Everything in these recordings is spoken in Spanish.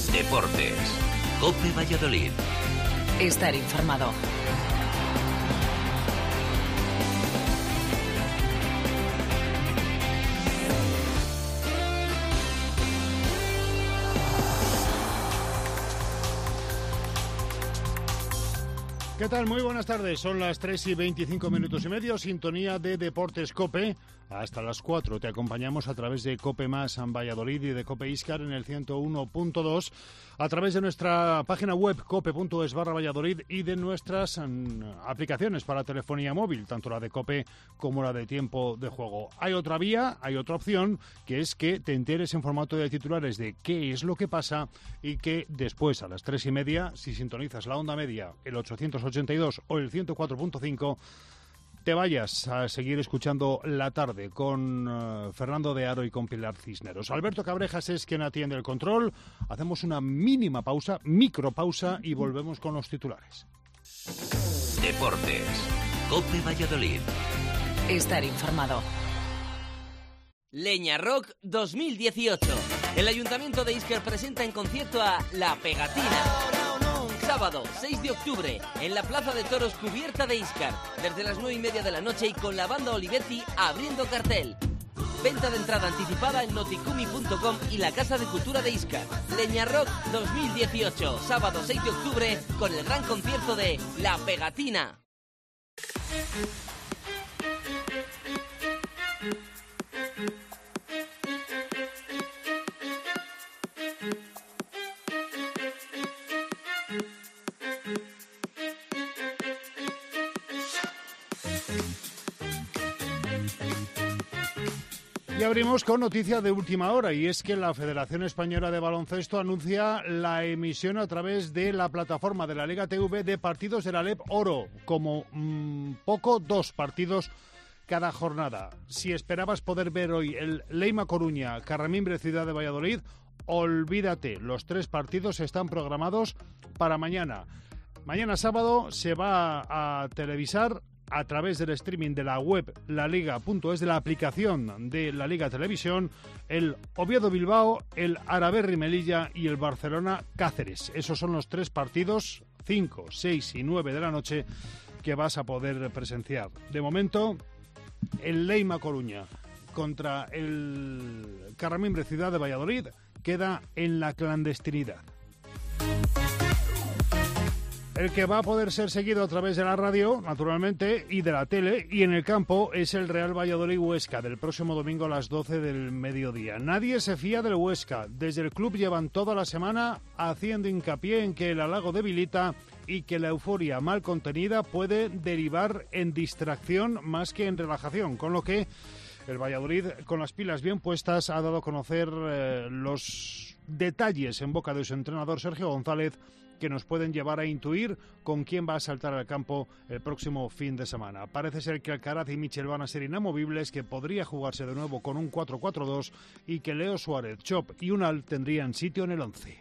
Deportes. COPE Valladolid. Estar informado. ¿Qué tal? Muy buenas tardes. Son las 3:25 sintonía de Deportes COPE. Hasta las 4 te acompañamos a través de COPE Más en Valladolid y de COPE Íscar en el 101.2, a través de nuestra página web cope.es/Valladolid y de nuestras aplicaciones para telefonía móvil, tanto la de COPE como la de Tiempo de Juego. Hay otra vía, hay otra opción, que es que te enteres en formato de titulares de qué es lo que pasa y que después, a las 3:30, si sintonizas la onda media, el 882 o el 104.5, te vayas a seguir escuchando La Tarde con Fernando de Aro y con Pilar Cisneros. Alberto Cabrejas es quien atiende el control. Hacemos una mínima pausa, micropausa, y volvemos con los titulares. Deportes. COPE Valladolid. Estar informado. Leña Rock 2018. El Ayuntamiento de Íscar presenta en concierto a La Pegatina. Sábado 6 de octubre, en la Plaza de Toros cubierta de Íscar, desde las 9:30 de la noche y con la banda Olivetti abriendo cartel. Venta de entrada anticipada en noticumi.com y la Casa de Cultura de Íscar. Leña Rock 2018, sábado 6 de octubre, con el gran concierto de La Pegatina. Y abrimos con noticia de última hora, y es que la Federación Española de Baloncesto anuncia la emisión a través de la plataforma de la Liga TV de partidos de la LEP Oro, como poco 2 partidos cada jornada. Si esperabas poder ver hoy el Leima Coruña, Carramimbre Ciudad de Valladolid, olvídate, los 3 partidos están programados para mañana. Mañana sábado se va a televisar a través del streaming de la web laliga.es, de la aplicación de la Liga Televisión, el Oviedo Bilbao, el Araberri Melilla y el Barcelona Cáceres. Esos son los 3 partidos, 5, 6 y 9 de la noche, que vas a poder presenciar. De momento, el Leima Coruña contra el Carramimbre Ciudad de Valladolid queda en la clandestinidad. El que va a poder ser seguido a través de la radio, naturalmente, y de la tele, y en el campo, es el Real Valladolid-Huesca, del próximo domingo a las 12 del mediodía. Nadie se fía del Huesca. Desde el club llevan toda la semana haciendo hincapié en que el halago debilita y que la euforia mal contenida puede derivar en distracción más que en relajación, con lo que el Valladolid, con las pilas bien puestas, ha dado a conocer los detalles en boca de su entrenador Sergio González, que nos pueden llevar a intuir con quién va a saltar al campo el próximo fin de semana. Parece ser que Alcaraz y Michel van a ser inamovibles, que podría jugarse de nuevo con un 4-4-2 y que Leo Suárez, Chop y Unal tendrían sitio en el 11.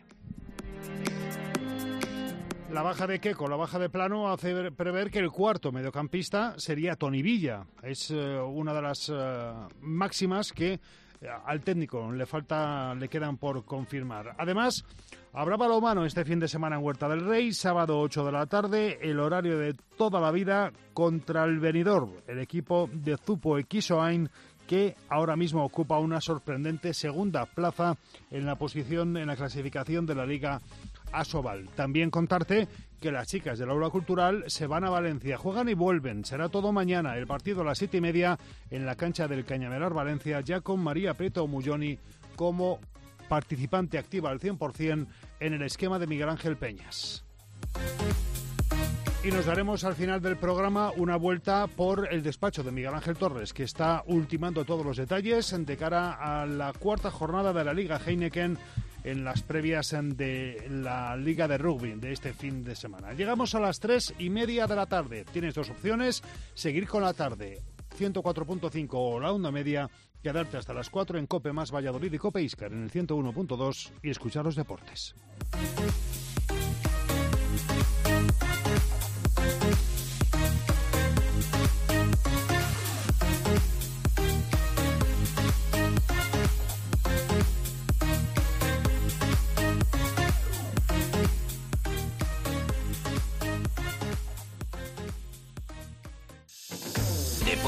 La baja de Queco, la baja de Plano, hace prever que el cuarto mediocampista sería Toni Villa. Es una de las máximas que al técnico le quedan por confirmar. Además, habrá balonmano este fin de semana en Huerta del Rey, sábado 8 de la tarde, el horario de toda la vida, contra el Benidorm, el equipo de Zupo Equisoain, que ahora mismo ocupa una sorprendente segunda plaza en la clasificación de la Liga Asobal. También contarte que las chicas del Aula Cultural se van a Valencia, juegan y vuelven. Será todo mañana, el partido a las 7:30 en la cancha del Cañaveral Valencia, ya con María Prieto Mulloni como participante activa al 100% en el esquema de Miguel Ángel Peñas. Y nos daremos al final del programa una vuelta por el despacho de Miguel Ángel Torres, que está ultimando todos los detalles de cara a la 4ª jornada de la Liga Heineken en las previas de la Liga de Rugby de este fin de semana. Llegamos a las 3:30 de la tarde. Tienes 2 opciones: seguir con La Tarde, 104.5 o la onda media, quedarte hasta las 4 en COPE Más Valladolid y COPE Íscar en el 101.2 y escuchar los deportes.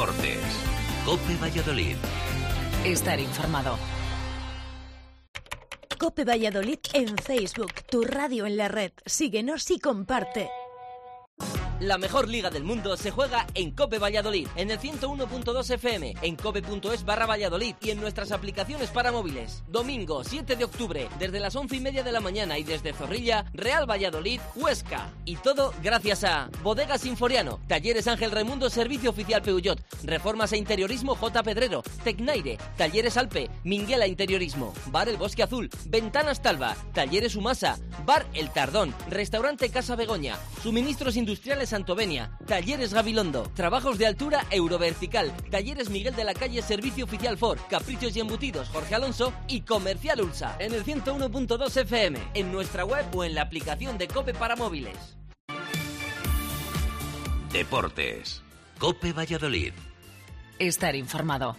Deportes. COPE Valladolid. Estar informado. COPE Valladolid en Facebook, tu radio en la red. Síguenos y comparte. La mejor liga del mundo se juega en COPE Valladolid, en el 101.2 FM, en cope.es/Valladolid y en nuestras aplicaciones para móviles. Domingo 7 de octubre, desde las 11:30 de la mañana y desde Zorrilla, Real Valladolid, Huesca. Y todo gracias a Bodegas Sinforiano, Talleres Ángel Raimundo, Servicio Oficial Peugeot, Reformas e Interiorismo J. Pedrero, Tecnaire, Talleres Alpe, Minguela Interiorismo, Bar El Bosque Azul, Ventanas Talva, Talleres Humasa, Bar El Tardón, Restaurante Casa Begoña, Suministros Industriales Santovenia, Talleres Gabilondo, Trabajos de Altura Eurovertical, Talleres Miguel de la Calle, Servicio Oficial Ford, Caprichos y Embutidos Jorge Alonso y Comercial Ulsa, en el 101.2 FM, en nuestra web o en la aplicación de COPE para móviles. Deportes. COPE Valladolid. Estar informado.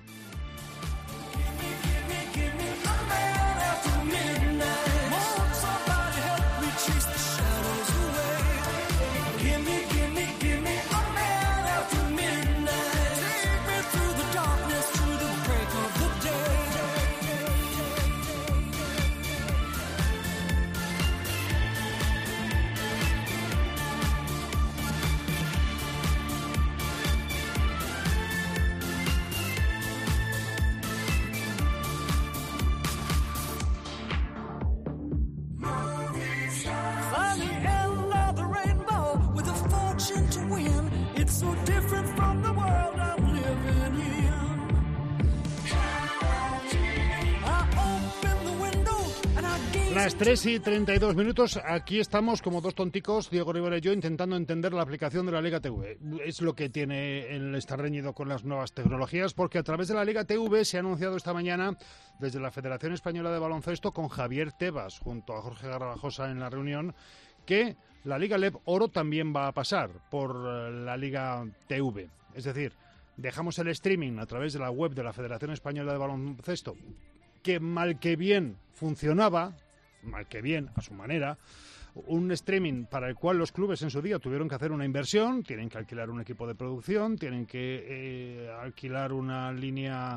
Las 3:32, aquí estamos como dos tonticos, Diego Rivera y yo, intentando entender la aplicación de la Liga TV. Es lo que tiene el estar reñido con las nuevas tecnologías, porque a través de la Liga TV se ha anunciado esta mañana desde la Federación Española de Baloncesto, con Javier Tebas, junto a Jorge Garbajosa en la reunión, que la Liga LEB Oro también va a pasar por la Liga TV. Es decir, dejamos el streaming a través de la web de la Federación Española de Baloncesto, que mal que bien funcionaba, mal que bien, a su manera, un streaming para el cual los clubes en su día tuvieron que hacer una inversión, tienen que alquilar un equipo de producción, tienen que alquilar una línea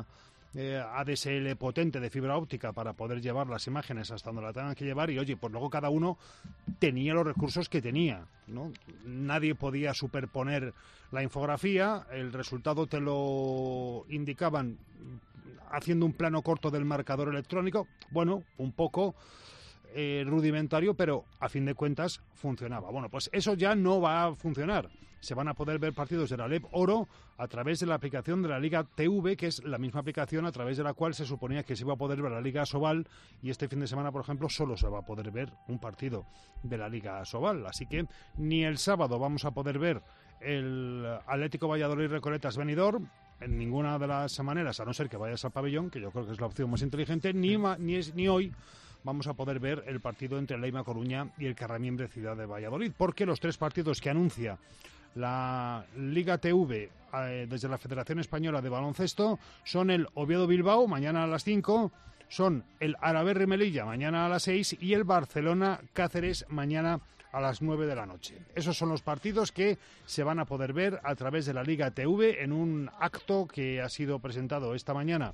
ADSL potente de fibra óptica para poder llevar las imágenes hasta donde la tengan que llevar, y oye, pues luego cada uno tenía los recursos que tenía, ¿no? Nadie podía superponer la infografía, el resultado te lo indicaban haciendo un plano corto del marcador electrónico, bueno, un poco rudimentario, pero a fin de cuentas funcionaba. Bueno, pues eso ya no va a funcionar. Se van a poder ver partidos de la LEB Oro a través de la aplicación de la Liga TV, que es la misma aplicación a través de la cual se suponía que se iba a poder ver la Liga Asobal, y este fin de semana, por ejemplo, solo se va a poder ver un partido de la Liga Asobal. Así que ni el sábado vamos a poder ver el Atlético Valladolid Recoletas Benidorm en ninguna de las maneras, a no ser que vayas al pabellón, que yo creo que es la opción más inteligente, ni hoy vamos a poder ver el partido entre Leima Coruña y el Carramiembre Ciudad de Valladolid, porque los tres partidos que anuncia la Liga TV desde la Federación Española de Baloncesto son el Oviedo-Bilbao mañana a las 5, son el Araberri-Melilla mañana a las 6 y el Barcelona-Cáceres mañana a las 9 de la noche. Esos son los partidos que se van a poder ver a través de la Liga TV en un acto que ha sido presentado esta mañana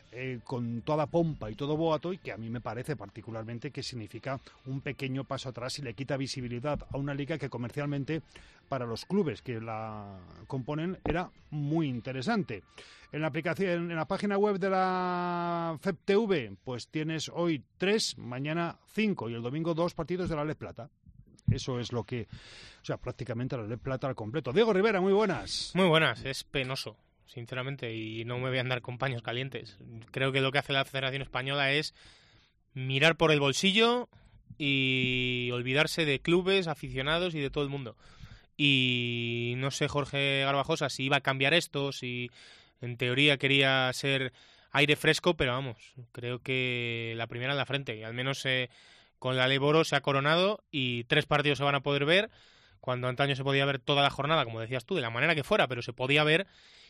con toda pompa y todo boato, y que a mí me parece particularmente que significa un pequeño paso atrás y le quita visibilidad a una liga que comercialmente para los clubes que la componen era muy interesante. En la aplicación, en la página web de la FEP-TV, pues tienes hoy 3, mañana 5 y el domingo 2 partidos de la LEB Plata. Eso es lo que, o sea, prácticamente la LEB Plata al completo. Diego Rivera, muy buenas. Muy buenas, es penoso, sinceramente, y no me voy a andar con paños calientes. Creo que lo que hace la Federación Española es mirar por el bolsillo y olvidarse de clubes, aficionados y de todo el mundo. Y no sé, Jorge Garbajosa, si iba a cambiar esto, si en teoría quería ser aire fresco, pero vamos, creo que la primera en la frente, y al menos con la LEB Oro se ha coronado y 3 partidos se van a poder ver, cuando antaño se podía ver toda la jornada, como decías tú, de la manera que fuera, pero se podía ver.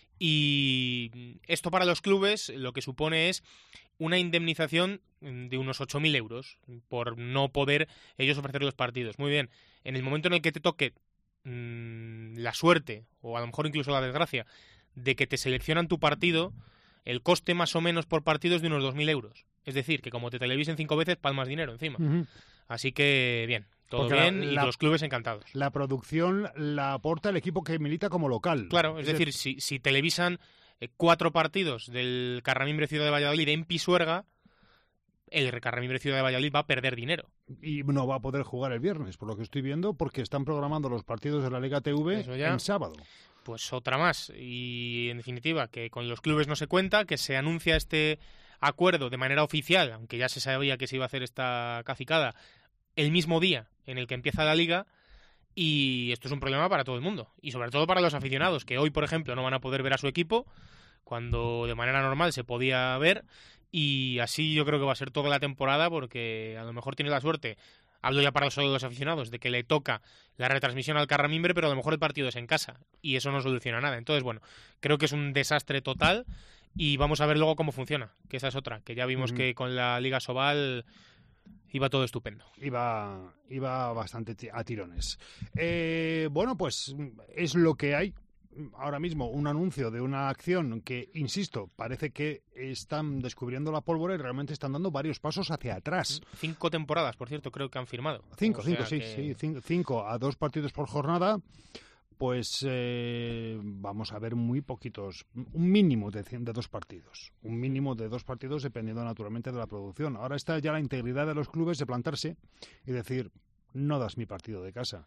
Y esto para los clubes lo que supone es una indemnización de unos 8.000 euros por no poder ellos ofrecer los partidos. Muy bien, en el momento en el que te toque la suerte, o a lo mejor incluso la desgracia, de que te seleccionan tu partido, el coste más o menos por partido es de unos 2.000 euros. Es decir, que como te televisen 5 veces, palmas dinero encima. Así que, bien, todo porque bien y los clubes encantados. La producción la aporta el equipo que milita como local. Claro, es decir, si televisan 4 partidos del Carramimbre Ciudad de Valladolid en Pisuerga, el Carramimbre Ciudad de Valladolid va a perder dinero. Y no va a poder jugar el viernes, por lo que estoy viendo, porque están programando los partidos de la Liga TV en sábado. Pues otra más. Y, en definitiva, que con los clubes no se cuenta, que se anuncia este acuerdo de manera oficial, aunque ya se sabía que se iba a hacer esta cacicada, el mismo día en el que empieza la Liga, y esto es un problema para todo el mundo, y sobre todo para los aficionados, que hoy, por ejemplo, no van a poder ver a su equipo, cuando de manera normal se podía ver, y así yo creo que va a ser toda la temporada, porque a lo mejor tiene la suerte, hablo ya para solo los aficionados, de que le toca la retransmisión al Carramimbre, pero a lo mejor el partido es en casa, y eso no soluciona nada. Entonces, bueno, creo que es un desastre total, y vamos a ver luego cómo funciona, que esa es otra, que ya vimos que con la Liga Sobal iba todo estupendo. Iba bastante a tirones. Bueno, pues es lo que hay. Ahora mismo un anuncio de una acción que, insisto, parece que están descubriendo la pólvora y realmente están dando varios pasos hacia atrás. 5 temporadas, por cierto, creo que han firmado. 5 a 2 partidos por jornada. Pues vamos a ver muy poquitos, un mínimo de 2 partidos. Un mínimo de 2 partidos dependiendo naturalmente de la producción. Ahora está ya la integridad de los clubes de plantarse y decir, no das mi partido de casa.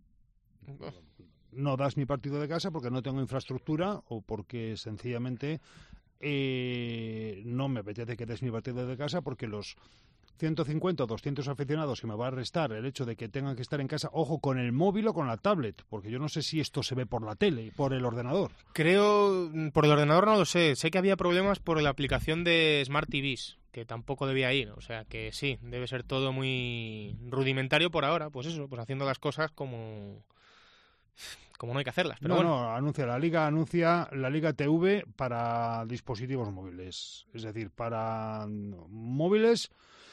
No das mi partido de casa porque no tengo infraestructura o porque sencillamente no me apetece que des mi partido de casa porque los 150 o 200 aficionados que me va a restar el hecho de que tengan que estar en casa, ojo, con el móvil o con la tablet, porque yo no sé si esto se ve por la tele, por el ordenador. Creo, por el ordenador no lo sé, sé que había problemas por la aplicación de Smart TVs, que tampoco debía ir, o sea que sí, debe ser todo muy rudimentario por ahora, pues eso, pues haciendo las cosas como no hay que hacerlas. Pero anuncia la Liga TV para dispositivos móviles, es decir, para móviles.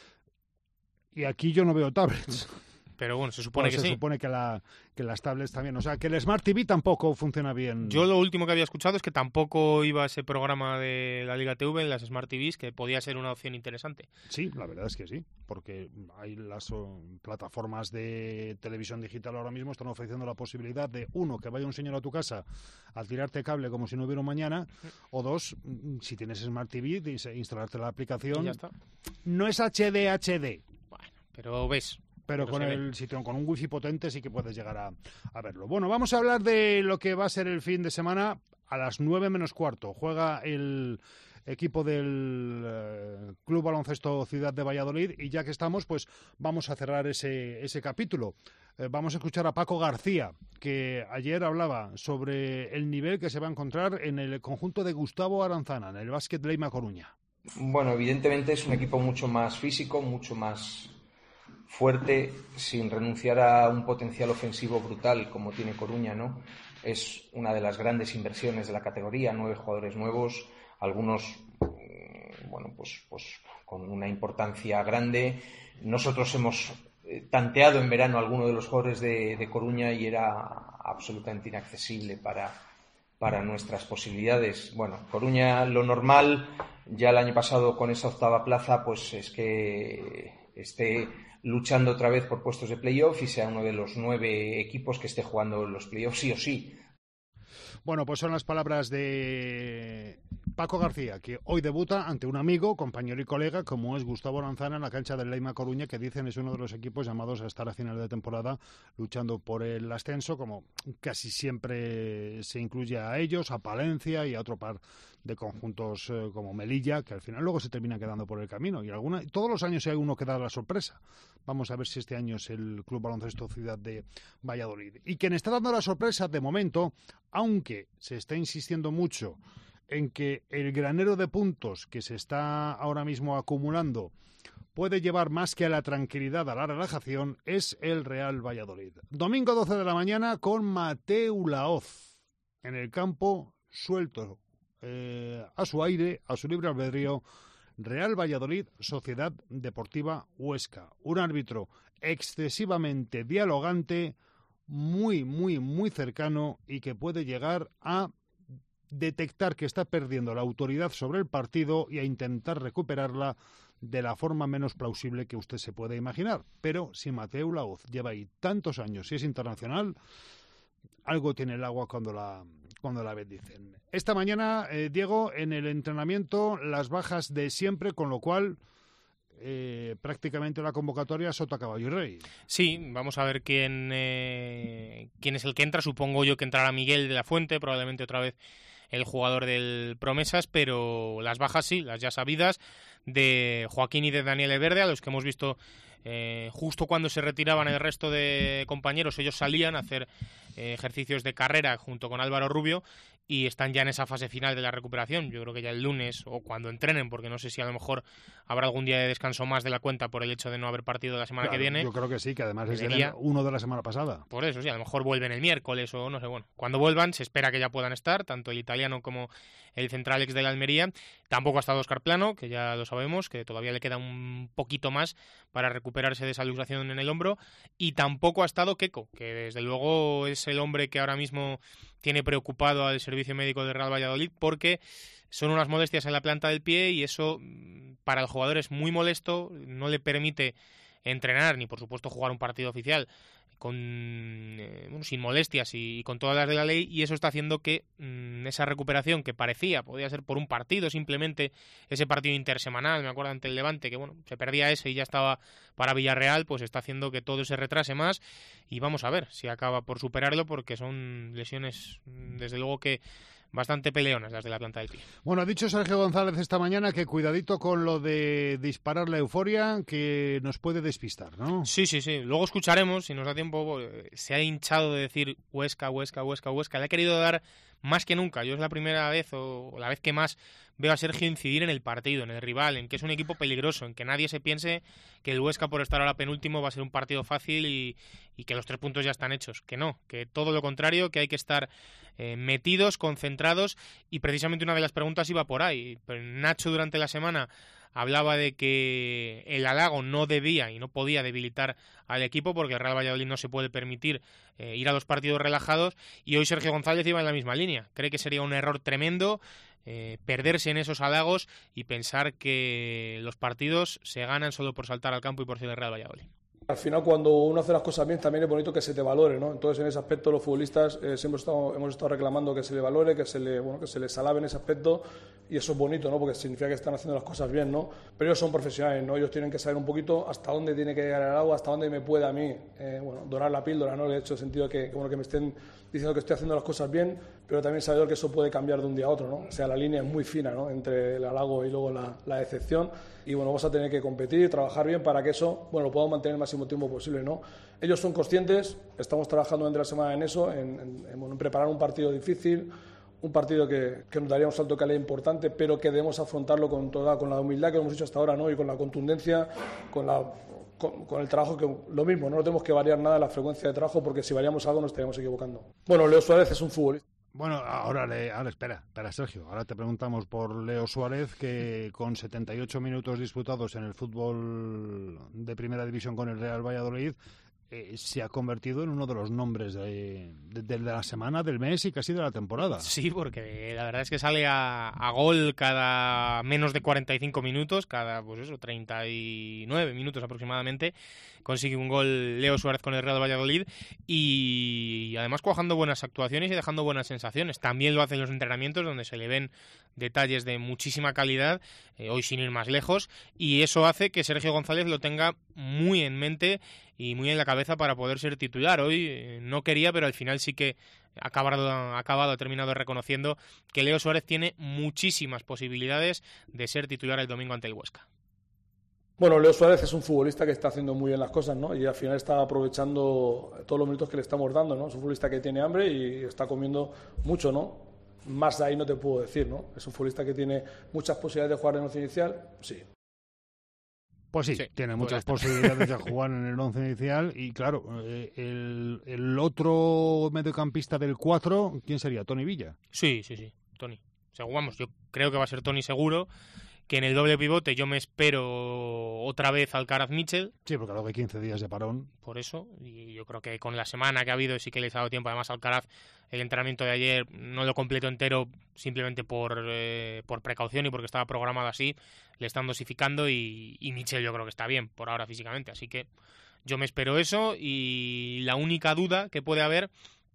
Y aquí yo no veo tablets. Pero bueno, se supone que sí. Se supone que las tablets también. O sea, que el Smart TV tampoco funciona bien. Yo lo último que había escuchado es que tampoco iba ese programa de la Liga TV en las Smart TVs, que podía ser una opción interesante. Sí, la verdad es que sí. Porque hay las plataformas de televisión digital ahora mismo están ofreciendo la posibilidad de, 1, que vaya un señor a tu casa a tirarte cable como si no hubiera un mañana, o 2, si tienes Smart TV, instalarte la aplicación. Y ya está. No es HD. Pero ves. Pero con un wifi potente sí que puedes llegar a verlo. Bueno, vamos a hablar de lo que va a ser el fin de semana a las 9 menos cuarto. Juega el equipo del Club Baloncesto Ciudad de Valladolid y ya que estamos, pues vamos a cerrar ese capítulo. Vamos a escuchar a Paco García, que ayer hablaba sobre el nivel que se va a encontrar en el conjunto de Gustavo Aranzana, en el Básquet Leima Coruña. Bueno, evidentemente es un equipo mucho más físico, mucho más fuerte, sin renunciar a un potencial ofensivo brutal como tiene Coruña, ¿no? Es una de las grandes inversiones de la categoría, 9 jugadores nuevos, algunos, bueno, pues con una importancia grande. Nosotros hemos tanteado en verano a alguno de los jugadores de Coruña y era absolutamente inaccesible para nuestras posibilidades. Bueno, Coruña, lo normal, ya el año pasado con esa 8ª plaza, pues es que esté luchando otra vez por puestos de playoff y sea uno de los 9 equipos que esté jugando los playoffs sí o sí. Bueno, pues son las palabras de Paco García, que hoy debuta ante un amigo, compañero y colega, como es Gustavo Aranzana, en la cancha del Leima Coruña, que dicen es uno de los equipos llamados a estar a final de temporada luchando por el ascenso, como casi siempre se incluye a ellos, a Palencia y a otro par de conjuntos como Melilla, que al final luego se termina quedando por el camino. Y todos los años hay uno que da la sorpresa. Vamos a ver si este año es el Club Baloncesto Ciudad de Valladolid. Y quien está dando la sorpresa de momento, aunque se está insistiendo mucho en que el granero de puntos que se está ahora mismo acumulando puede llevar más que a la tranquilidad a la relajación, es el Real Valladolid. Domingo 12 de la mañana con Mateu Laoz en el campo, suelto a su aire, a su libre albedrío. Real Valladolid, Sociedad Deportiva Huesca. Un árbitro excesivamente dialogante, muy, muy, muy cercano y que puede llegar a detectar que está perdiendo la autoridad sobre el partido y a intentar recuperarla de la forma menos plausible que usted se puede imaginar. Pero si Mateu Laoz lleva ahí tantos años y es internacional, algo tiene el agua cuando la bendicen. Esta mañana, Diego, en el entrenamiento, las bajas de siempre, con lo cual prácticamente la convocatoria sota caballo y rey. Sí, vamos a ver quién es el que entra. Supongo yo que entrará Miguel de la Fuente, probablemente otra vez el jugador del Promesas, pero las bajas sí, las ya sabidas, de Joaquín y de Daniel Verde, a los que hemos visto justo cuando se retiraban el resto de compañeros. Ellos salían a hacer ejercicios de carrera junto con Álvaro Rubio y están ya en esa fase final de la recuperación. Yo creo que ya el lunes o cuando entrenen, porque no sé si a lo mejor habrá algún día de descanso más de la cuenta por el hecho de no haber partido la semana que viene. Yo creo que sí, que además es uno de la semana pasada. Por eso, sí, a lo mejor vuelven el miércoles o no sé, bueno. Cuando vuelvan se espera que ya puedan estar, tanto el italiano como el central ex de la Almería. Tampoco ha estado Óscar Plano, que ya lo sabemos, que todavía le queda un poquito más para recuperarse de esa luxación en el hombro. Y tampoco ha estado Queco, que desde luego es el hombre que ahora mismo tiene preocupado al servicio médico de Real Valladolid, porque son unas molestias en la planta del pie y eso para el jugador es muy molesto, no le permite entrenar ni por supuesto jugar un partido oficial sin molestias y con todas las de la ley, y eso está haciendo que esa recuperación que podía ser por un partido, simplemente ese partido intersemanal, me acuerdo ante el Levante, que bueno, se perdía ese y ya estaba para Villarreal, pues está haciendo que todo se retrase más, y vamos a ver si acaba por superarlo, porque son lesiones desde luego que bastante peleonas las de la planta del pie. Bueno, ha dicho Sergio González esta mañana que cuidadito con lo de disparar la euforia, que nos puede despistar, ¿no? Sí. Luego escucharemos, si nos da tiempo. Se ha hinchado de decir Huesca. Le ha querido dar más que nunca. Yo es la primera vez o la vez que más veo a Sergio incidir en el partido, en el rival, en que es un equipo peligroso, en que nadie se piense que el Huesca, por estar ahora penúltimo, va a ser un partido fácil y que los 3 puntos ya están hechos. Que no, que todo lo contrario, que hay que estar metidos, concentrados, y precisamente una de las preguntas iba por ahí. Pero Nacho durante la semana hablaba de que el halago no debía y no podía debilitar al equipo, porque el Real Valladolid no se puede permitir ir a los partidos relajados, y hoy Sergio González iba en la misma línea. Cree que sería un error tremendo perderse en esos halagos y pensar que los partidos se ganan solo por saltar al campo y por ser el Real Valladolid. Al final, cuando uno hace las cosas bien, también es bonito que se te valore, ¿no? Entonces, en ese aspecto, los futbolistas siempre hemos estado reclamando que se le valore, que se les alabe en ese aspecto, y eso es bonito, ¿no? Porque significa que están haciendo las cosas bien, ¿no? Pero ellos son profesionales, ¿no? Ellos tienen que saber un poquito hasta dónde tiene que llegar el agua, hasta dónde me puede a mí, dorar la píldora, ¿no? En el hecho, sentido que me estén diciendo que estoy haciendo las cosas bien, pero también saber que eso puede cambiar de un día a otro, ¿no? O sea, la línea es muy fina, ¿no? Entre el halago y luego la decepción. Y bueno, vamos a tener que competir y trabajar bien para que eso, lo podamos mantener el máximo tiempo posible, ¿no? Ellos son conscientes, estamos trabajando durante la semana en eso, en preparar un partido difícil, un partido que nos daría un salto de calidad importante, pero que debemos afrontarlo con la humildad que hemos hecho hasta ahora, ¿no? Y con la contundencia, con el trabajo, que lo mismo, no tenemos que variar nada en la frecuencia de trabajo, porque si variamos algo nos estaríamos equivocando. Bueno, Leo Suárez es un futbolista. Bueno, ahora espera, Sergio. Ahora te preguntamos por Leo Suárez, que con 78 minutos disputados en el fútbol de primera división con el Real Valladolid, se ha convertido en uno de los nombres de la semana, del mes y casi de la temporada. Sí, porque la verdad es que sale a gol cada menos de 45 minutos, cada 39 minutos aproximadamente, consigue un gol Leo Suárez con el Real Valladolid, y además cuajando buenas actuaciones y dejando buenas sensaciones. También lo hace en los entrenamientos, donde se le ven detalles de muchísima calidad, hoy sin ir más lejos, y eso hace que Sergio González lo tenga muy en mente y muy en la cabeza para poder ser titular. Hoy no quería, pero al final sí que ha terminado reconociendo que Leo Suárez tiene muchísimas posibilidades de ser titular el domingo ante el Huesca. Bueno, Leo Suárez es un futbolista que está haciendo muy bien las cosas, ¿no? Y al final está aprovechando todos los minutos que le estamos dando, ¿no? Es un futbolista que tiene hambre y está comiendo mucho, ¿no? Más de ahí no te puedo decir, ¿no? Es un futbolista que tiene muchas posibilidades de jugar en el once inicial, sí. Pues sí, tiene muchas posibilidades de jugar en el once inicial, y claro, el otro mediocampista del 4, ¿quién sería? ¿Toni Villa? Sí, Toni. Yo creo que va a ser Toni seguro, que en el doble pivote yo me espero otra vez Alcaraz-Mitchell. Sí, porque luego hay 15 días de parón. Por eso, y yo creo que con la semana que ha habido sí que le ha dado tiempo. Además, Alcaraz, el entrenamiento de ayer no lo completó entero simplemente por precaución y porque estaba programado así. Le están dosificando y Mitchell yo creo que está bien por ahora físicamente. Así que yo me espero eso, y la única duda que puede haber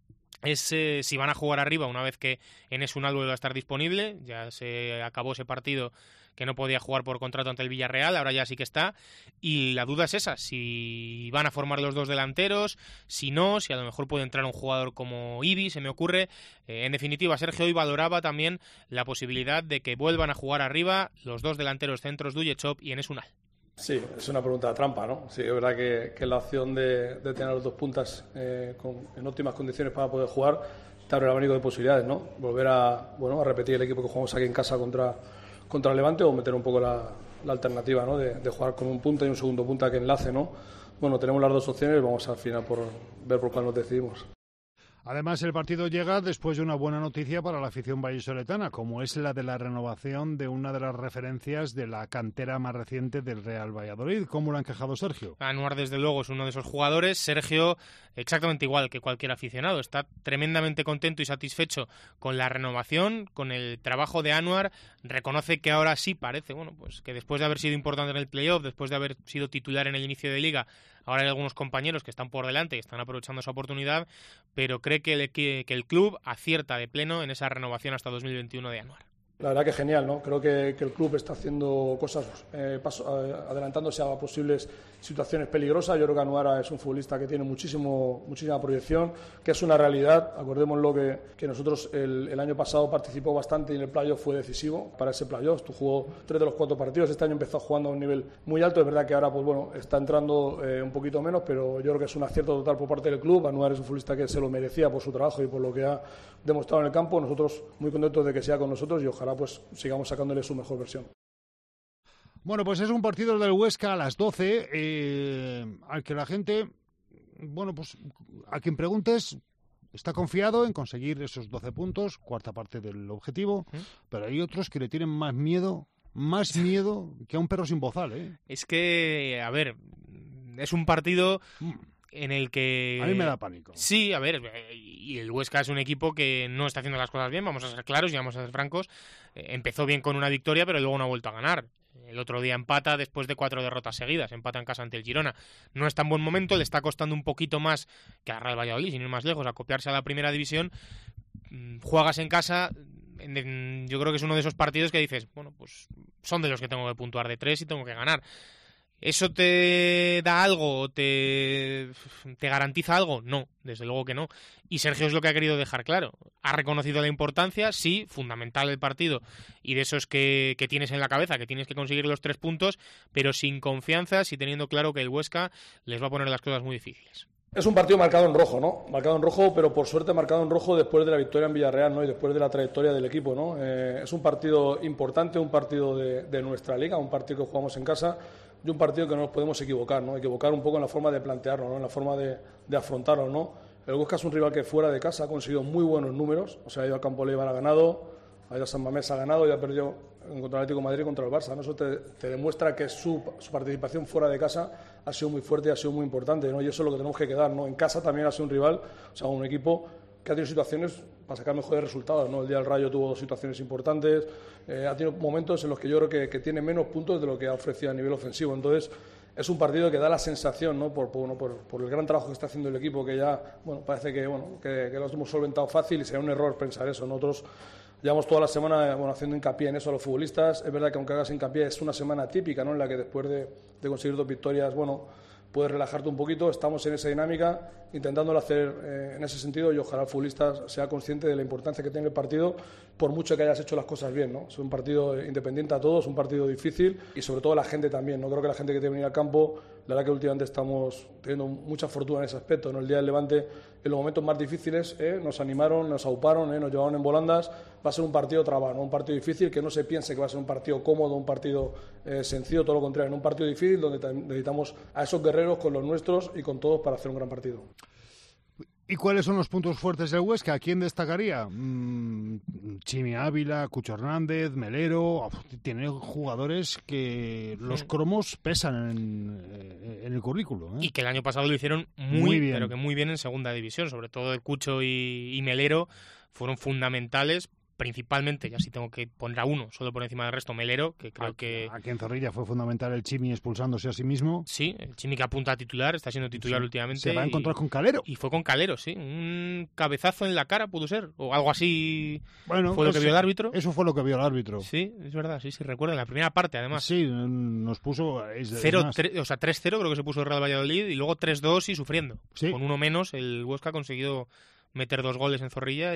es si van a jugar arriba una vez que Enes Unal vuelva a estar disponible. Ya se acabó ese partido que no podía jugar por contrato ante el Villarreal, ahora ya sí que está, y la duda es esa, si van a formar los dos delanteros, si no, si a lo mejor puede entrar un jugador como Ibi, se me ocurre. En definitiva, Sergio hoy valoraba también la posibilidad de que vuelvan a jugar arriba los dos delanteros centros, Duyechov y Enes Unal. Sí, es una pregunta trampa, ¿no? Sí, es verdad que la opción de tener los dos puntas en óptimas condiciones para poder jugar te abre el abanico de posibilidades, ¿no? Volver a repetir el equipo que jugamos aquí en casa contra el Levante, o meter un poco la alternativa, ¿no? De jugar con un punta y un segundo punta que enlace, ¿no? Bueno, tenemos las dos opciones, vamos al final por ver por cuál nos decidimos. Además, el partido llega después de una buena noticia para la afición vallisoletana, como es la de la renovación de una de las referencias de la cantera más reciente del Real Valladolid. ¿Cómo lo ha encajado Sergio? Anuar, desde luego, es uno de esos jugadores. Sergio, exactamente igual que cualquier aficionado, está tremendamente contento y satisfecho con la renovación, con el trabajo de Anuar. Reconoce que ahora sí parece, pues que después de haber sido importante en el playoff, después de haber sido titular en el inicio de liga, ahora hay algunos compañeros que están por delante y están aprovechando esa oportunidad, pero cree que el club acierta de pleno en esa renovación hasta 2021 de Anuar. La verdad que genial, ¿no? Creo que el club está haciendo cosas, adelantándose a posibles situaciones peligrosas. Yo creo que Anuar es un futbolista que tiene muchísima proyección, que es una realidad. Acordémoslo que nosotros el año pasado participó bastante y en el playoff fue decisivo para ese playoff. Jugó 3 de los 4 partidos. Este año empezó jugando a un nivel muy alto. Es verdad que ahora está entrando un poquito menos, pero yo creo que es un acierto total por parte del club. Anuar es un futbolista que se lo merecía por su trabajo y por lo que ha demostrado en el campo. Nosotros muy contentos de que sea con nosotros y ojalá pues sigamos sacándole su mejor versión. Bueno, pues es un partido del Huesca a las 12, al que la gente, pues a quien preguntes, está confiado en conseguir esos 12 puntos, cuarta parte del objetivo, pero hay otros que le tienen más miedo que a un perro sin bozal, ¿eh? Es que, a ver, es un partido en el que... A mí me da pánico. Sí, a ver, y el Huesca es un equipo que no está haciendo las cosas bien, vamos a ser claros y vamos a ser francos. Empezó bien con una victoria, pero luego no ha vuelto a ganar. El otro día empata después de 4 derrotas seguidas, empata en casa ante el Girona. No está en buen momento, le está costando un poquito más que a Real Valladolid, sin ir más lejos, acopiarse a la primera división. Juegas en casa, yo creo que es uno de esos partidos que dices, pues son de los que tengo que puntuar de 3 y tengo que ganar. ¿Eso te da algo? ¿Te garantiza algo? No, desde luego que no. Y Sergio es lo que ha querido dejar claro. Ha reconocido la importancia, sí, fundamental el partido, y de esos que tienes en la cabeza, que tienes que conseguir los 3 puntos, pero sin confianza, y teniendo claro que el Huesca les va a poner las cosas muy difíciles. Es un partido marcado en rojo, ¿no? Marcado en rojo, pero por suerte marcado en rojo después de la victoria en Villarreal, ¿no? Y después de la trayectoria del equipo, ¿no? Es un partido importante, un partido de nuestra liga, un partido que jugamos en casa y un partido que no nos podemos equivocar, ¿no? Equivocar un poco en la forma de plantearlo, ¿no? En la forma de afrontarlo, ¿no? El Huesca es un rival que fuera de casa ha conseguido muy buenos números, o sea, ha ido a Campo Leibar, ha ganado, ha ido a San Mamés, ha ganado y ha perdido contra el Atlético de Madrid y contra el Barça, ¿no? Eso te demuestra que su participación fuera de casa ha sido muy fuerte y ha sido muy importante, ¿no? Y eso es lo que tenemos que quedar, ¿no? En casa también ha sido un rival, o sea, un equipo que ha tenido situaciones para sacar mejores resultados, ¿no? El día del Rayo tuvo 2 situaciones importantes, ha tenido momentos en los que yo creo que tiene menos puntos de lo que ha ofrecido a nivel ofensivo. Entonces, es un partido que da la sensación, ¿no? Por el gran trabajo que está haciendo el equipo, que ya, parece que lo hemos solventado fácil y sería un error pensar eso. Nosotros llevamos toda la semana haciendo hincapié en eso a los futbolistas. Es verdad que aunque hagas hincapié es una semana típica, ¿no? En la que después de conseguir 2 victorias, puedes relajarte un poquito. Estamos en esa dinámica, intentándolo hacer en ese sentido, y ojalá el futbolista sea consciente de la importancia que tiene el partido, por mucho que hayas hecho las cosas bien, ¿no? Es un partido independiente a todos, un partido difícil, y sobre todo la gente también, ¿no? Creo que la gente que tiene que venir al campo, la verdad que últimamente estamos teniendo mucha fortuna en ese aspecto, ¿no? El día del Levante, en los momentos más difíciles, nos animaron, nos auparon, nos llevaron en volandas. Va a ser un partido trabado, ¿no? Un partido difícil, que no se piense que va a ser un partido cómodo, un partido sencillo, todo lo contrario, en un partido difícil donde necesitamos a esos guerreros con los nuestros y con todos para hacer un gran partido. ¿Y cuáles son los puntos fuertes del Huesca? ¿Quién destacaría? Chimi Ávila, Cucho Hernández, Melero. Tiene jugadores que los cromos pesan en el currículo, ¿eh? Y que el año pasado lo hicieron muy bien, pero que muy bien en segunda división. Sobre todo el Cucho y Melero fueron fundamentales. Principalmente, ya si tengo que poner a uno solo por encima del resto, Melero, que creo que... Aquí en Zorrilla fue fundamental el Chimi expulsándose a sí mismo. Sí, el Chimi que apunta a titular, está siendo titular últimamente. Se va a encontrar con Calero. Y fue con Calero, sí. Un cabezazo en la cara pudo ser, o algo así. Bueno, fue lo que vio el árbitro. Eso fue lo que vio el árbitro. Sí, es verdad, sí, recuerdo, en la primera parte además. Sí, nos puso... 3-0 creo que se puso el Real Valladolid y luego 3-2 y sufriendo. ¿Sí? Con uno menos, el Huesca ha conseguido meter 2 goles en Zorrilla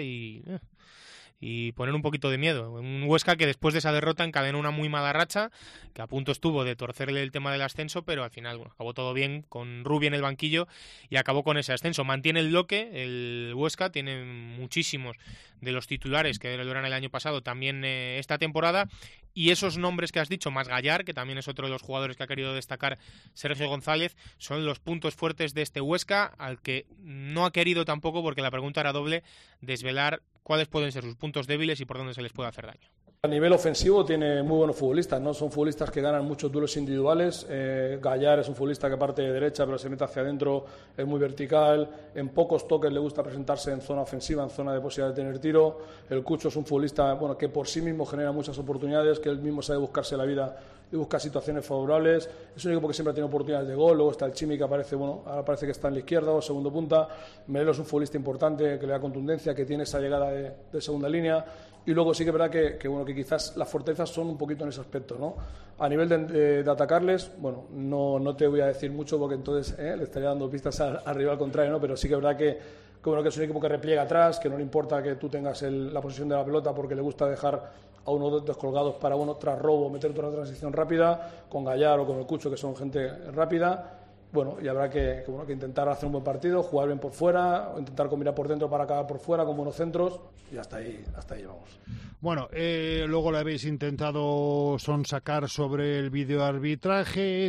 y poner un poquito de miedo. Un Huesca que después de esa derrota encadenó una muy mala racha, que a punto estuvo de torcerle el tema del ascenso, pero al final acabó todo bien, con Rubi en el banquillo y acabó con ese ascenso. Mantiene el bloque, el Huesca tiene muchísimos de los titulares que lo eran el año pasado también esta temporada, y esos nombres que has dicho, más Gallar, que también es otro de los jugadores que ha querido destacar Sergio González, son los puntos fuertes de este Huesca, al que no ha querido tampoco, porque la pregunta era doble, desvelar cuáles pueden ser sus puntos débiles y por dónde se les puede hacer daño. A nivel ofensivo tiene muy buenos futbolistas, ¿no? Son futbolistas que ganan muchos duelos individuales. Gallar es un futbolista que parte de derecha pero se mete hacia adentro, es muy vertical, en pocos toques le gusta presentarse en zona ofensiva, en zona de posibilidad de tener tiro. El Cucho es un futbolista que por sí mismo genera muchas oportunidades, que él mismo sabe buscarse la vida y busca situaciones favorables. Es un equipo que siempre ha tenido oportunidades de gol. Luego está el Chimi, que aparece, ahora parece que está en la izquierda o segundo punta. Melero es un futbolista importante que le da contundencia, que tiene esa llegada de segunda línea. Y luego sí que es verdad que quizás las fortalezas son un poquito en ese aspecto, ¿no? A nivel de atacarles, no te voy a decir mucho porque entonces le estaría dando pistas al rival contrario, ¿no? Pero sí que es verdad que es un equipo que repliega atrás, que no le importa que tú tengas la posesión de la pelota porque le gusta dejar a uno o dos descolgados para uno tras robo, meter otra transición rápida, con Gallar o con el Cucho, que son gente rápida. Y habrá que intentar hacer un buen partido, jugar bien por fuera, intentar combinar por dentro para acabar por fuera con buenos centros, y hasta ahí vamos. Bueno, luego le habéis intentado sonsacar sobre el videoarbitraje,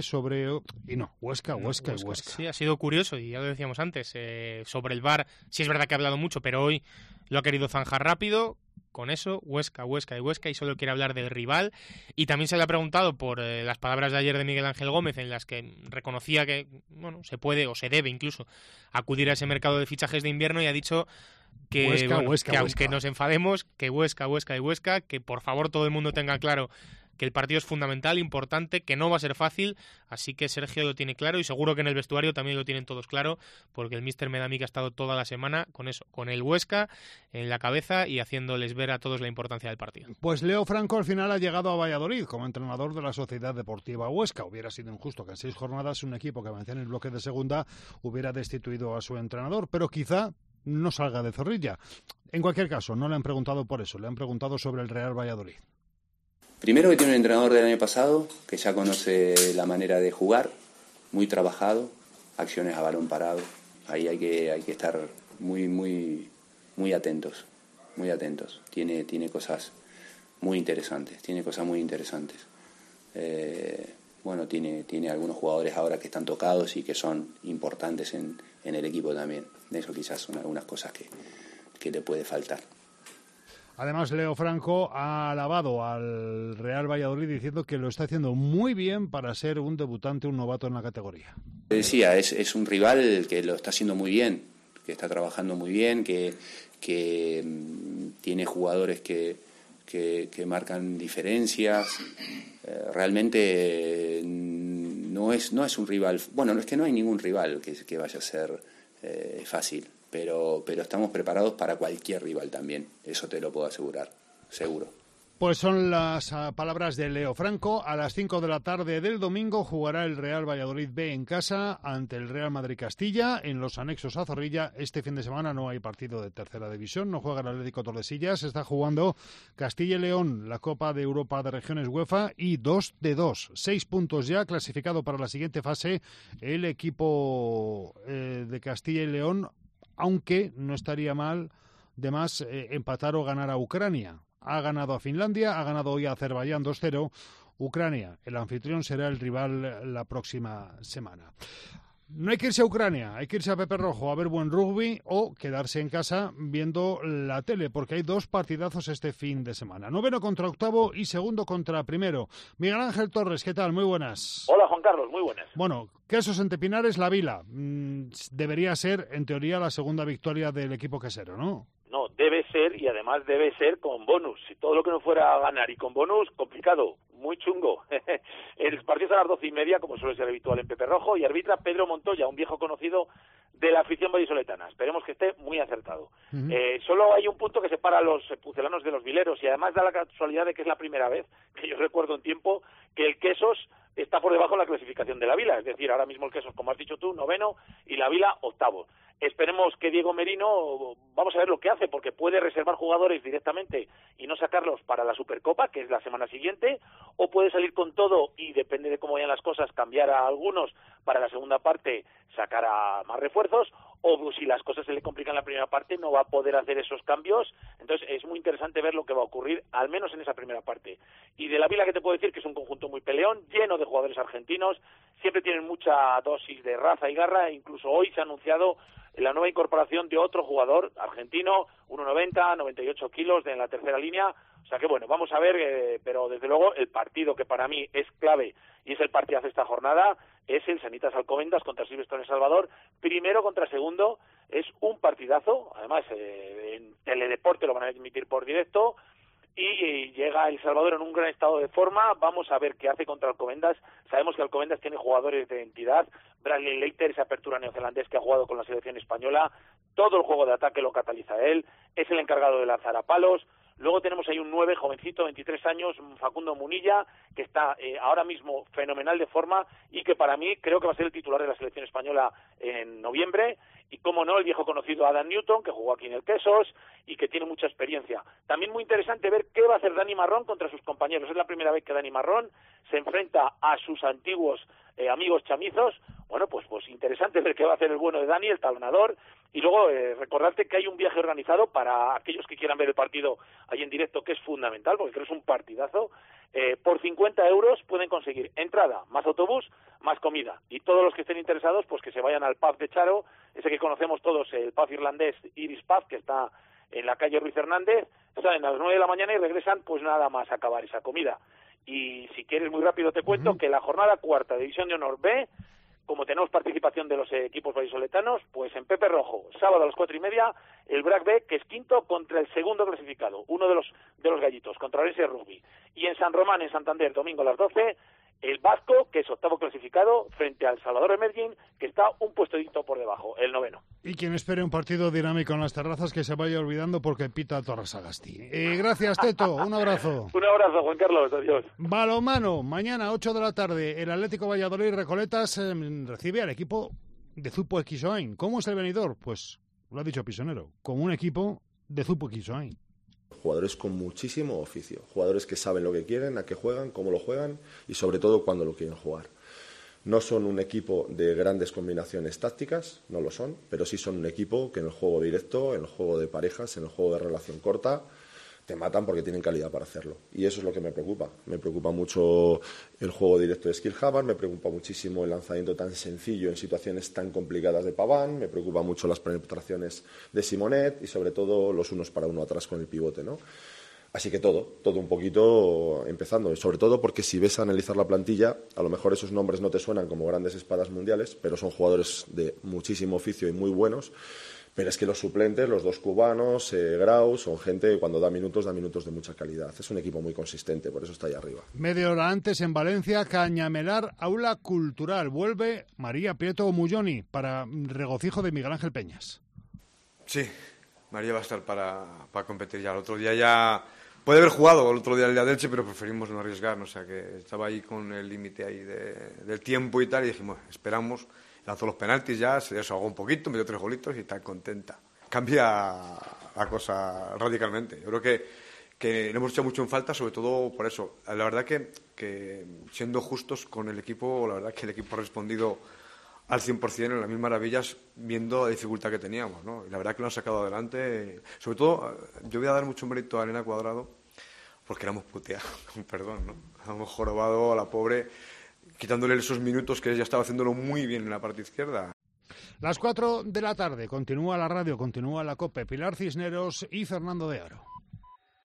Huesca. Sí, ha sido curioso, y ya lo decíamos antes, sobre el VAR, sí es verdad que ha hablado mucho, pero hoy lo ha querido zanjar rápido. Con eso, Huesca, y solo quiere hablar del rival. Y también se le ha preguntado por las palabras de ayer de Miguel Ángel Gómez, en las que reconocía que se puede o se debe incluso acudir a ese mercado de fichajes de invierno, y ha dicho que, Huesca. Aunque nos enfademos, que Huesca, que por favor todo el mundo tenga claro que el partido es fundamental, importante, que no va a ser fácil, así que Sergio lo tiene claro, y seguro que en el vestuario también lo tienen todos claro, porque el míster me da a mí que ha estado toda la semana con eso, con el Huesca en la cabeza y haciéndoles ver a todos la importancia del partido. Pues Leo Franco al final ha llegado a Valladolid como entrenador de la Sociedad Deportiva Huesca. Hubiera sido injusto que en 6 jornadas un equipo que avanza en el bloque de segunda hubiera destituido a su entrenador, pero quizá no salga de Zorrilla. En cualquier caso, no le han preguntado por eso, le han preguntado sobre el Real Valladolid. Primero, que tiene un entrenador del año pasado que ya conoce la manera de jugar, muy trabajado, acciones a balón parado. Ahí hay que estar muy atentos, muy atentos. Tiene cosas muy interesantes, tiene algunos jugadores ahora que están tocados y que son importantes en el equipo también. Eso quizás son algunas cosas que le puede faltar. Además, Leo Franco ha alabado al Real Valladolid diciendo que lo está haciendo muy bien para ser un debutante, un novato en la categoría. Decía, es un rival que lo está haciendo muy bien, que está trabajando muy bien, que tiene jugadores que marcan diferencias. Realmente no es un rival. Bueno, es que no hay ningún rival que vaya a ser fácil. Pero estamos preparados para cualquier rival también, eso te lo puedo asegurar, seguro. Pues son las palabras de Leo Franco. A las 5 de la tarde del domingo jugará el Real Valladolid B en casa ante el Real Madrid Castilla en los anexos a Zorrilla. Este fin de semana no hay partido de tercera división, no juega el Atlético Tordesillas, está jugando Castilla y León, la Copa de Europa de Regiones UEFA, y 2-2, 6 puntos ya, clasificado para la siguiente fase el equipo de Castilla y León, aunque no estaría mal de más empatar o ganar a Ucrania. Ha ganado a Finlandia, ha ganado hoy a Azerbaiyán 2-0. Ucrania, el anfitrión, será el rival la próxima semana. No hay que irse a Ucrania, hay que irse a Pepe Rojo a ver buen rugby o quedarse en casa viendo la tele, porque hay 2 partidazos este fin de semana. 9º contra 8º y 2º contra 1º. Miguel Ángel Torres, ¿qué tal? Muy buenas. Hola, Juan Carlos, muy buenas. Bueno, Quesos Entepinares, La Vila. Debería ser, en teoría, la segunda victoria del equipo quesero, ¿no? No, debe ser, y además debe ser con bonus. Si todo lo que no fuera a ganar y con bonus, complicado, muy chungo. El partido es a las 12:30, como suele ser habitual en Pepe Rojo, y arbitra Pedro Montoya, un viejo conocido de la afición vallisoletana. Esperemos que esté muy acertado. Solo hay un punto que separa a los pucelanos de los vileros, y además da la casualidad de que es la primera vez que yo recuerdo en tiempo que el Quesos está por debajo de la clasificación de la Vila. Es decir, ahora mismo el Quesos, como has dicho tú, 9º, y la Vila 8º. Esperemos que Diego Merino, vamos a ver lo que hace, porque puede reservar jugadores directamente y no sacarlos para la Supercopa, que es la semana siguiente, o puede salir con todo y, depende de cómo vayan las cosas, cambiar a algunos para la segunda parte, sacar a más refuerzos, o si las cosas se le complican en la primera parte, no va a poder hacer esos cambios. Entonces es muy interesante ver lo que va a ocurrir, al menos en esa primera parte. Y de la Vila, que te puedo decir que es un conjunto muy peleón, lleno de jugadores argentinos, siempre tienen mucha dosis de raza y garra, e incluso hoy se ha anunciado la nueva incorporación de otro jugador argentino, 1,90, 98 kilos, en la tercera línea. O sea que bueno, vamos a ver, pero desde luego el partido que para mí es clave y es el partidazo de esta jornada es el Sanitas Alcobendas contra Silvestre El Salvador. 1º contra 2º, es un partidazo, además en Teledeporte lo van a emitir por directo, y llega El Salvador en un gran estado de forma. Vamos a ver qué hace contra Alcobendas. Sabemos que Alcobendas tiene jugadores de entidad. Bradley Leiter, esa apertura neozelandés que ha jugado con la selección española, todo el juego de ataque lo cataliza él, es el encargado de lanzar a palos. Luego tenemos ahí un 9, jovencito, 23 años, Facundo Munilla, que está ahora mismo fenomenal de forma y que para mí creo que va a ser el titular de la selección española en noviembre. Y como no, el viejo conocido Adam Newton, que jugó aquí en el Quesos y que tiene mucha experiencia. También muy interesante ver qué va a hacer Dani Marrón contra sus compañeros. Es la primera vez que Dani Marrón se enfrenta a sus antiguos amigos chamizos. Bueno, pues interesante ver qué va a hacer el bueno de Dani, el talonador. Y luego recordarte que hay un viaje organizado para aquellos que quieran ver el partido ahí en directo, que es fundamental, porque creo que es un partidazo. Por 50 euros pueden conseguir entrada, más autobús, más comida. Y todos los que estén interesados, pues que se vayan al pub de Charo, ese que conocemos todos, el pub irlandés Iris Pub, que está en la calle Ruiz Hernández. Salen a las 9 de la mañana y regresan pues nada más a acabar esa comida. Y si quieres muy rápido te cuento que la jornada 4ª de División de Honor B, como tenemos participación de los equipos vallisoletanos, pues en Pepe Rojo, sábado a las 4:30, el BRAC B, que es 5º contra el 2º clasificado, uno de los gallitos, contra el Orense Rugby. Y en San Román, en Santander, domingo a las 12, el Vasco, que es 8º clasificado, frente al Salvador Emerging, que está un puestito por debajo, el 9º. Y quien espere un partido dinámico en las terrazas, que se vaya olvidando porque pita Torres Agasti. Gracias, Teto. Un abrazo. Un abrazo, Juan Carlos. Adiós. Balonmano. Mañana, 8 de la tarde, el Atlético Valladolid Recoletas recibe al equipo de Zupo Equisoain. ¿Cómo es el venidor? Pues lo ha dicho Pisonero, como un equipo de Zupo Equisoain. Jugadores con muchísimo oficio, jugadores que saben lo que quieren, a qué juegan, cómo lo juegan y sobre todo cuándo lo quieren jugar. No son un equipo de grandes combinaciones tácticas, no lo son, pero sí son un equipo que en el juego directo, en el juego de parejas, en el juego de relación corta, te matan porque tienen calidad para hacerlo. Y eso es lo que me preocupa. Me preocupa mucho el juego directo de Skillhammer, me preocupa muchísimo el lanzamiento tan sencillo en situaciones tan complicadas de Paván, me preocupa mucho las penetraciones de Simonet y sobre todo los unos para uno atrás con el pivote, ¿no? Así que todo un poquito empezando, sobre todo porque si ves a analizar la plantilla, a lo mejor esos nombres no te suenan como grandes espadas mundiales, pero son jugadores de muchísimo oficio y muy buenos. Pero es que los suplentes, los 2 cubanos, Grau, son gente que cuando da minutos de mucha calidad. Es un equipo muy consistente, por eso está ahí arriba. Media hora antes en Valencia, Cañamelar, Aula Cultural. Vuelve María Prieto Mulloni para regocijo de Miguel Ángel Peñas. Sí, María va a estar para competir ya. El otro día ya puede haber jugado, el otro día el día de Elche, pero preferimos no arriesgarnos. O sea que estaba ahí con el límite ahí del tiempo y tal, y dijimos, esperamos. Lanzó los penaltis ya, se desahogó un poquito, metió 3 golitos y está contenta. Cambia la cosa radicalmente. Yo creo que le hemos echado mucho en falta, sobre todo por eso. La verdad que siendo justos con el equipo, la verdad que el equipo ha respondido al 100% en las mil maravillas, viendo la dificultad que teníamos, ¿no? Y la verdad que lo han sacado adelante. Sobre todo, yo voy a dar mucho mérito a Elena Cuadrado, porque la hemos puteado, con perdón, ¿no? La hemos jorobado a la pobre. quitándole esos minutos que ella estaba haciéndolo muy bien en la parte izquierda. Las 4 de la tarde, continúa la radio, continúa la COPE. Pilar Cisneros y Fernando de Aro.